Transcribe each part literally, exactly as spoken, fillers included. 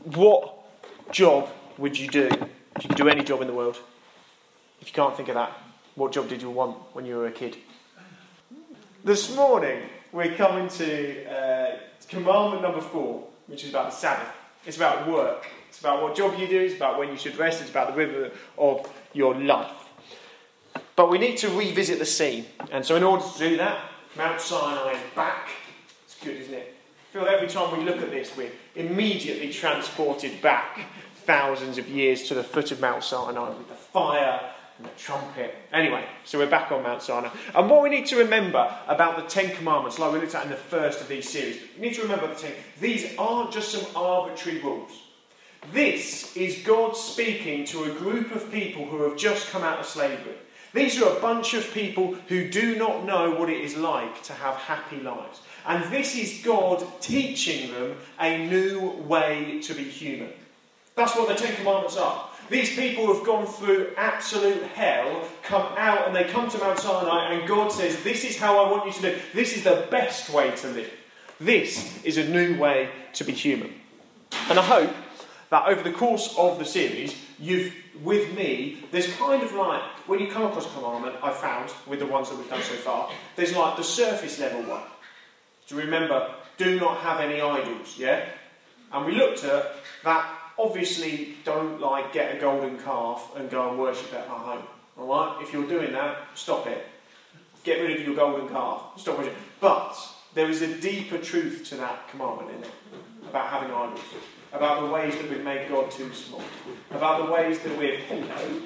What job would you do if you could do any job in the world? If you can't think of that, what job did you want when you were a kid? This morning, we're coming to uh, commandment number four, which is about the Sabbath. It's about work. It's about what job you do. It's about when you should rest. It's about the rhythm of your life. But we need to revisit the scene. And so in order to do that, Mount Sinai is back. It's good, isn't it? I feel every time we look at this, we're immediately transported back thousands of years to the foot of Mount Sinai with the fire and the trumpet. Anyway, so we're back on Mount Sinai. And what we need to remember about the Ten Commandments, like we looked at in the first of these series, we need to remember the Ten. These aren't just some arbitrary rules. This is God speaking to a group of people who have just come out of slavery. These are a bunch of people who do not know what it is like to have happy lives. And this is God teaching them a new way to be human. That's what the Ten Commandments are. These people have gone through absolute hell, come out and they come to Mount Sinai and God says, this is how I want you to live. This is the best way to live. This is a new way to be human. And I hope that over the course of the series, you've, with me, there's kind of like, when you come across a commandment, I've found, with the ones that we've done so far, there's like the surface level one. To remember, do not have any idols, yeah? And we looked at that, obviously, don't like get a golden calf and go and worship it at home. Alright? If you're doing that, stop it. Get rid of your golden calf. Stop worshiping. But there is a deeper truth to that commandment in it. About having idols. About the ways that we've made God too small. About the ways that we've... Hello.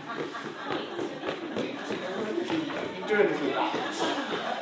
Do a little that.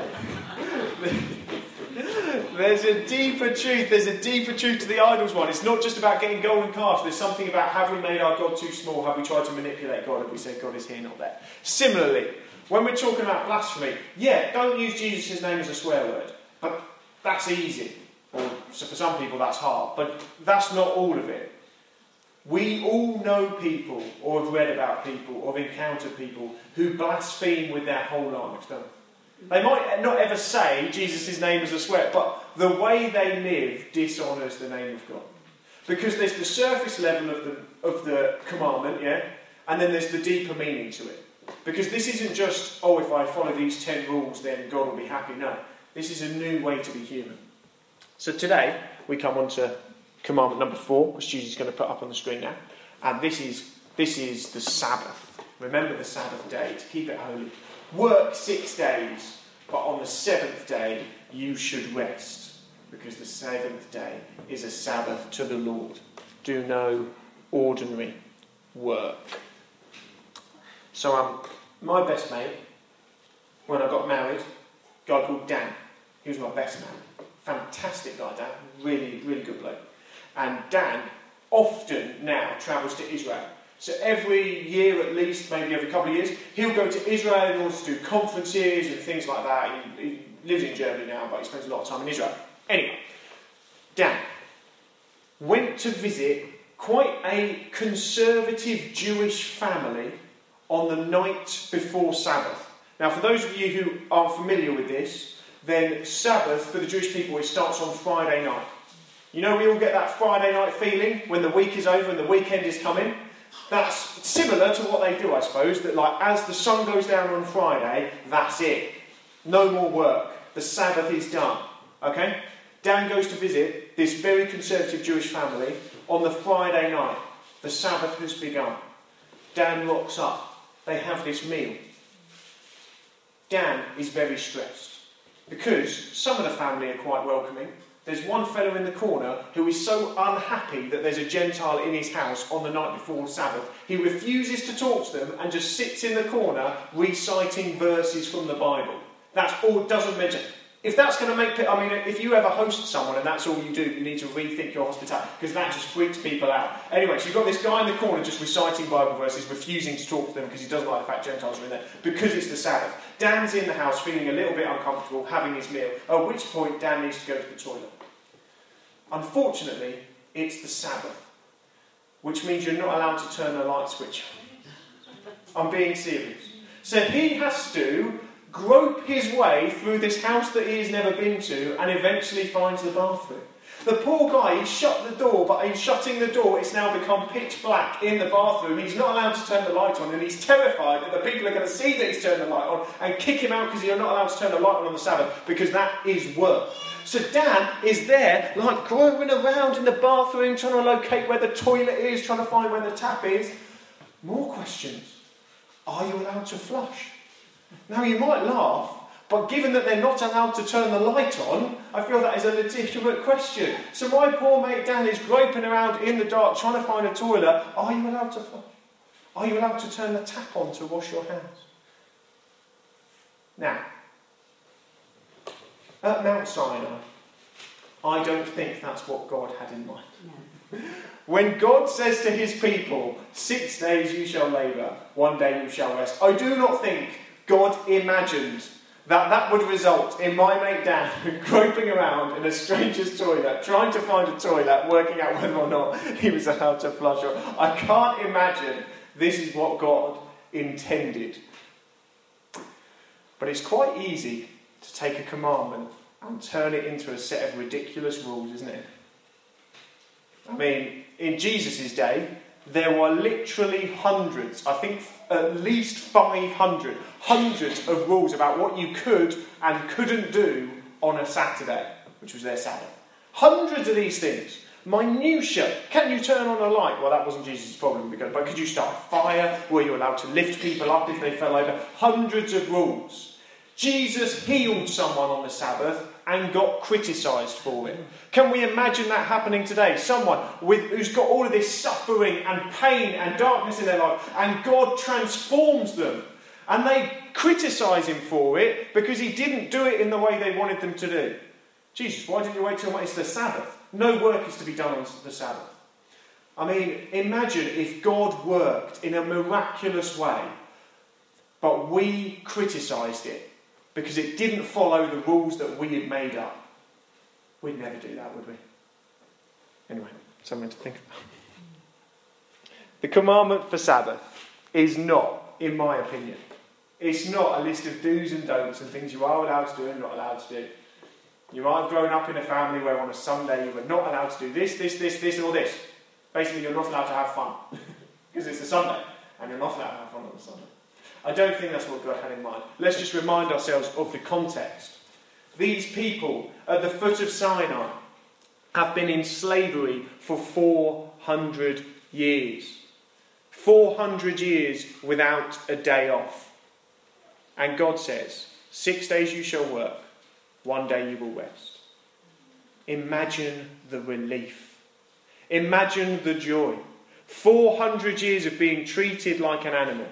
There's a deeper truth. There's a deeper truth to the idols one. It's not just about getting golden calves. There's something about, have we made our God too small? Have we tried to manipulate God? Have we said God is here, not there? Similarly, when we're talking about blasphemy, yeah, don't use Jesus' name as a swear word. But that's easy. Or so for some people that's hard. But that's not all of it. We all know people, or have read about people, or have encountered people who blaspheme with their whole lives, don't they? They might not ever say Jesus' name as a swear, but the way they live dishonours the name of God. Because there's the surface level of the of the commandment, yeah, and then there's the deeper meaning to it. Because this isn't just, oh, if I follow these ten rules, then God will be happy. No, this is a new way to be human. So today, we come on to commandment number four, which Judy's going to put up on the screen now. And this is this is the Sabbath. Remember the Sabbath day, to keep it holy. Work six days, but on the seventh day you should rest, because the seventh day is a Sabbath to the Lord. Do no ordinary work. So um, my best mate, when I got married, a guy called Dan. He was my best man. Fantastic guy, Dan. Really, really good bloke. And Dan often now travels to Israel. So every year at least, maybe every couple of years, he'll go to Israel in order to do conferences and things like that. He, he lives in Germany now, but he spends a lot of time in Israel. Anyway, Dan went to visit quite a conservative Jewish family on the night before Sabbath. Now, for those of you who aren't familiar with this, then Sabbath for the Jewish people, it starts on Friday night. You know, we all get that Friday night feeling when the week is over and the weekend is coming. That's similar to what they do, I suppose, that like as the sun goes down on Friday, that's it. No more work. The Sabbath is done. Okay? Dan goes to visit this very conservative Jewish family on the Friday night. The Sabbath has begun. Dan rocks up. They have this meal. Dan is very stressed because some of the family are quite welcoming. There's one fellow in the corner who is so unhappy that there's a Gentile in his house on the night before Sabbath. He refuses to talk to them and just sits in the corner reciting verses from the Bible. That's all, doesn't mention. If that's going to make, I mean, if you ever host someone and that's all you do, you need to rethink your hospitality, because that just freaks people out. Anyway, so you've got this guy in the corner just reciting Bible verses, refusing to talk to them because he doesn't like the fact Gentiles are in there, because it's the Sabbath. Dan's in the house feeling a little bit uncomfortable, having his meal, at which point Dan needs to go to the toilet. Unfortunately, it's the Sabbath, which means you're not allowed to turn the light switch on. I'm being serious. So he has to grope his way through this house that he has never been to and eventually finds the bathroom. The poor guy, he's shut the door, but in shutting the door, it's now become pitch black in the bathroom. He's not allowed to turn the light on, and he's terrified that the people are going to see that he's turned the light on and kick him out because you're not allowed to turn the light on on the Sabbath, because that is work. So Dan is there, like groping around in the bathroom, trying to locate where the toilet is, trying to find where the tap is. More questions. Are you allowed to flush? Now, you might laugh, but given that they're not allowed to turn the light on, I feel that is a legitimate question. So my poor mate Dan is groping around in the dark trying to find a toilet. Are you allowed to flush? Are you allowed to turn the tap on to wash your hands? Now, at Mount Sinai, I don't think that's what God had in mind. No. When God says to his people, six days you shall labour, one day you shall rest, I do not think God imagined that that would result in my mate Dan groping around in a stranger's toilet, trying to find a toilet, working out whether or not he was allowed to flush. Or I can't imagine this is what God intended. But it's quite easy to take a commandment and turn it into a set of ridiculous rules, isn't it? I mean, in Jesus' day, there were literally hundreds, I think at least five hundred, hundreds of rules about what you could and couldn't do on a Saturday, which was their Sabbath. Hundreds of these things. Minutiae. Can you turn on a light? Well, that wasn't Jesus' problem, because, but could you start a fire? Were you allowed to lift people up if they fell over? Hundreds of rules. Jesus healed someone on the Sabbath and got criticised for it. Can we imagine that happening today? Someone with, who's got all of this suffering and pain and darkness in their life, and God transforms them, and they criticise him for it because he didn't do it in the way they wanted them to do. Jesus, why didn't you wait till it's the Sabbath? No work is to be done on the Sabbath. I mean, imagine if God worked in a miraculous way, but we criticised it because it didn't follow the rules that we had made up. We'd never do that, would we? Anyway, something to think about. The commandment for Sabbath is not, in my opinion, it's not a list of do's and don'ts and things you are allowed to do and not allowed to do. You might have grown up in a family where on a Sunday you were not allowed to do this, this, this, this, or this. Basically, you're not allowed to have fun because it's a Sunday and you're not allowed to have fun on a Sunday. I don't think that's what God had in mind. Let's just remind ourselves of the context. These people at the foot of Sinai have been in slavery for four hundred years. four hundred years without a day off. And God says, six days you shall work, one day you will rest. Imagine the relief. Imagine the joy. four hundred years of being treated like an animal.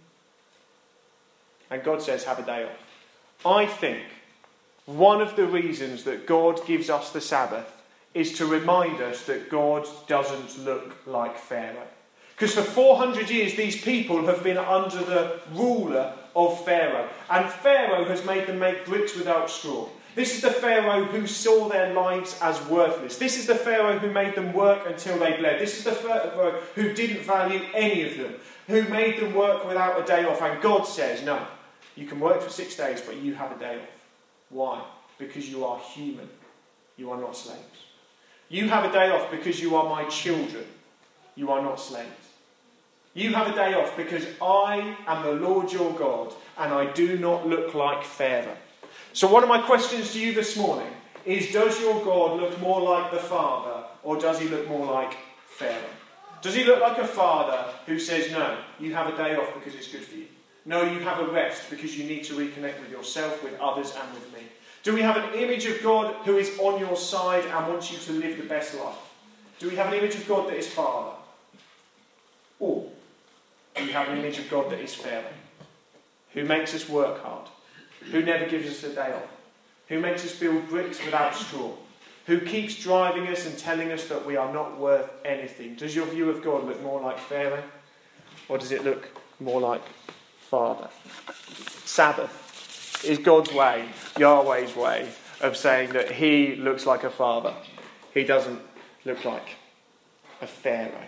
And God says, have a day off. I think one of the reasons that God gives us the Sabbath is to remind us that God doesn't look like Pharaoh. Because for four hundred years, these people have been under the ruler of Pharaoh. And Pharaoh has made them make bricks without straw. This is the Pharaoh who saw their lives as worthless. This is the Pharaoh who made them work until they bled. This is the Pharaoh who didn't value any of them, who made them work without a day off. And God says, no, you can work for six days, but you have a day off. Why? Because you are human. You are not slaves. You have a day off because you are my children. You are not slaves. You have a day off because I am the Lord your God and I do not look like Pharaoh. So one of my questions to you this morning is, does your God look more like the Father or does he look more like Pharaoh? Does he look like a father who says, no, you have a day off because it's good for you? No, you have a rest because you need to reconnect with yourself, with others and with me. Do we have an image of God who is on your side and wants you to live the best life? Do we have an image of God that is Father? Or do we have an image of God that is Pharaoh, who makes us work hard, who never gives us a day off, who makes us build bricks without straw, who keeps driving us and telling us that we are not worth anything? Does your view of God look more like Pharaoh, or does it look more like Father? Sabbath is God's way, Yahweh's way, of saying that he looks like a father. He doesn't look like a Pharaoh.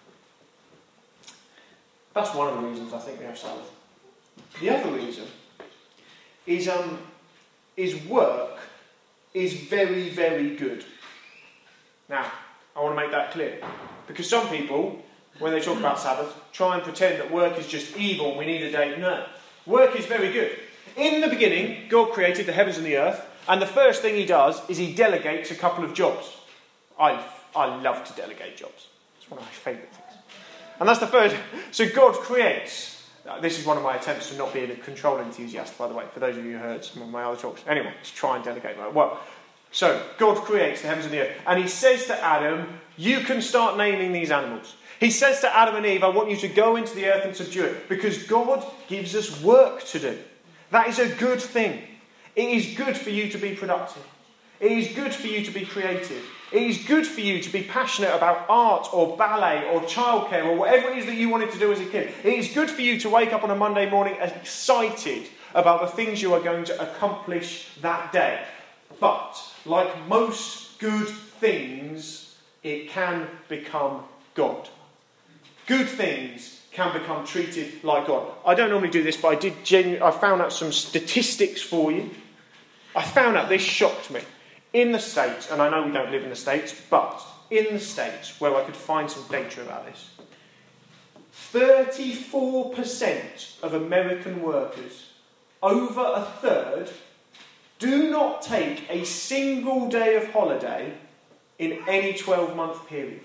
That's one of the reasons I think we have Sabbath. The other reason is um, is work is very, very good. Now, I want to make that clear. Because some people, when they talk about Sabbath, try and pretend that work is just evil and we need a day. No. Work is very good. In the beginning, God created the heavens and the earth, and the first thing he does is he delegates a couple of jobs. I, I love to delegate jobs. It's one of my favourite things. And that's the first. So God creates. This is one of my attempts to not be a control enthusiast, by the way, for those of you who heard some of my other talks. Anyway, let's try and delegate. Well, so God creates the heavens and the earth, and he says to Adam, you can start naming these animals. He says to Adam and Eve, I want you to go into the earth and subdue it, because God gives us work to do. That is a good thing. It is good for you to be productive. It is good for you to be creative. It is good for you to be passionate about art or ballet or childcare or whatever it is that you wanted to do as a kid. It is good for you to wake up on a Monday morning excited about the things you are going to accomplish that day. But, like most good things, it can become God. Good things can become treated like God. I don't normally do this, but I did. Genu- I found out some statistics for you. I found out, this shocked me. In the States, and I know we don't live in the States, but in the States, where I could find some data about this, thirty-four percent of American workers, over a third, do not take a single day of holiday in any twelve-month period.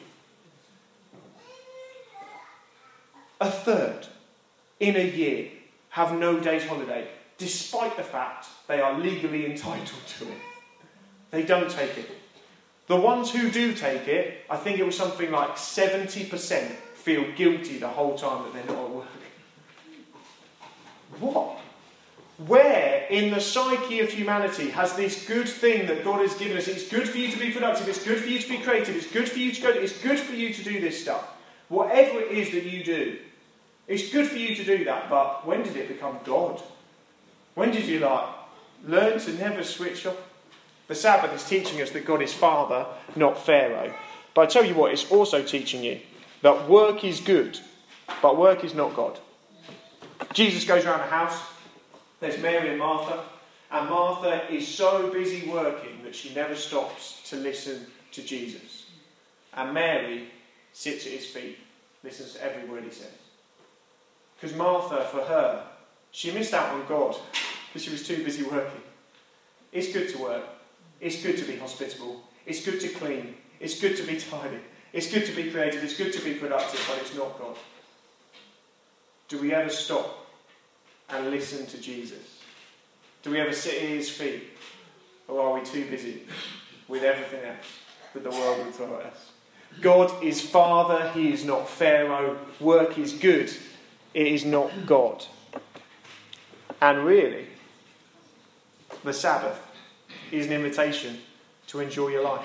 A third in a year have no day's holiday, despite the fact they are legally entitled to it. They don't take it. The ones who do take it, I think it was something like seventy percent feel guilty the whole time that they're not at work. What? Where in the psyche of humanity has this good thing that God has given us? It's good for you to be productive, it's good for you to be creative, it's good for you to go, it's good for you to do this stuff. Whatever it is that you do, it's good for you to do that, but when did it become God? When did you like learn to never switch off? The Sabbath is teaching us that God is Father, not Pharaoh. But I tell you what, it's also teaching you that work is good, but work is not God. Jesus goes around the house. There's Mary and Martha. And Martha is so busy working that she never stops to listen to Jesus. And Mary sits at his feet, listens to every word he says. Because Martha, for her, she missed out on God because she was too busy working. It's good to work. It's good to be hospitable. It's good to clean. It's good to be tidy. It's good to be creative. It's good to be productive, but it's not God. Do we ever stop and listen to Jesus? Do we ever sit at his feet? Or are we too busy with everything else that the world will throw at us? God is Father. He is not Pharaoh. Work is good. It is not God. And really, the Sabbath is an invitation to enjoy your life.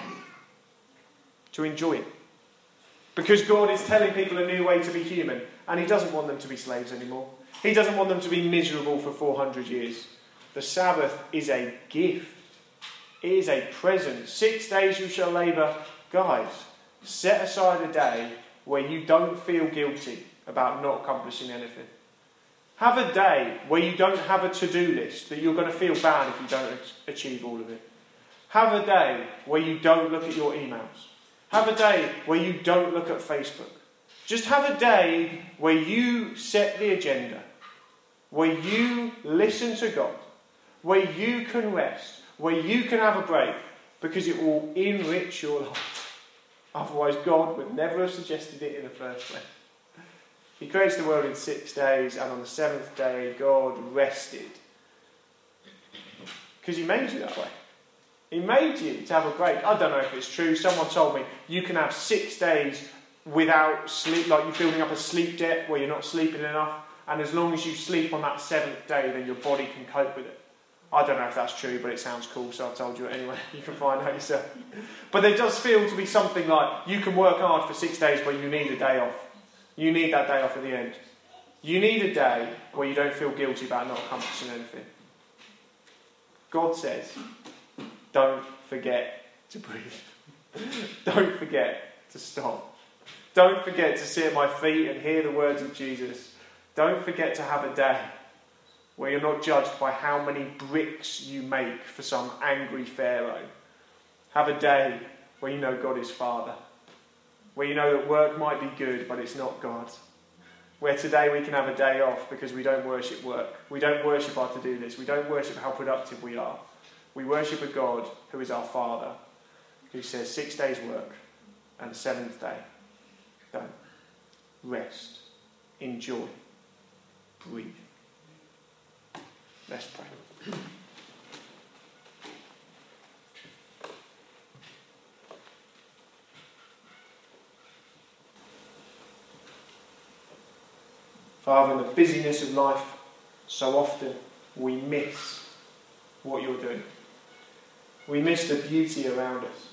To enjoy it. Because God is telling people a new way to be human. And he doesn't want them to be slaves anymore. He doesn't want them to be miserable for four hundred years. The Sabbath is a gift. It is a present. Six days you shall labour. Guys, set aside a day where you don't feel guilty about not accomplishing anything. Have a day where you don't have a to-do list that you're going to feel bad if you don't achieve all of it. Have a day where you don't look at your emails. Have a day where you don't look at Facebook. Just have a day where you set the agenda, where you listen to God, where you can rest, where you can have a break, because it will enrich your life. Otherwise, God would never have suggested it in the first place. He creates the world in six days, and on the seventh day, God rested. Because he made you that way. He made you to have a break. I don't know if it's true. Someone told me you can have six days without sleep, like you're building up a sleep debt where you're not sleeping enough, and as long as you sleep on that seventh day, then your body can cope with it. I don't know if that's true, but it sounds cool, so I've told you it anyway. You can find out yourself. But there does feel to be something like you can work hard for six days, but you need a day off. You need that day off at the end. You need a day where you don't feel guilty about not accomplishing anything. God says, don't forget to breathe. Don't forget to stop. Don't forget to sit at my feet and hear the words of Jesus. Don't forget to have a day where you're not judged by how many bricks you make for some angry Pharaoh. Have a day where you know God is Father, where you know that work might be good, but it's not God, where today we can have a day off because we don't worship work, we don't worship our to-do list, we don't worship how productive we are. We worship a God who is our Father, who says six days work and the seventh day don't. Rest, enjoy, breathe. Let's pray. Father, in the busyness of life, so often we miss what you're doing. We miss the beauty around us.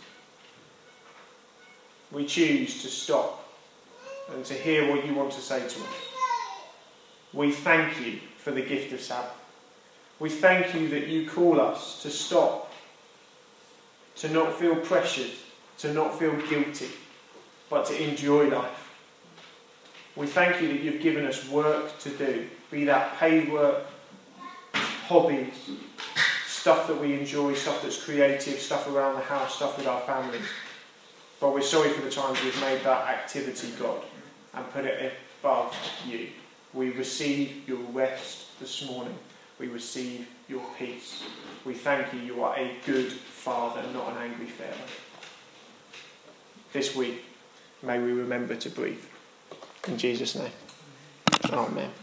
We choose to stop and to hear what you want to say to us. We thank you for the gift of Sabbath. We thank you that you call us to stop, to not feel pressured, to not feel guilty, but to enjoy life. We thank you that you've given us work to do, be that paid work, hobbies, stuff that we enjoy, stuff that's creative, stuff around the house, stuff with our families. But we're sorry for the times we've made that activity God and put it above you. We receive your rest this morning. We receive your peace. We thank you, you are a good Father, not an angry Pharaoh. This week, may we remember to breathe. In Jesus' name. Amen.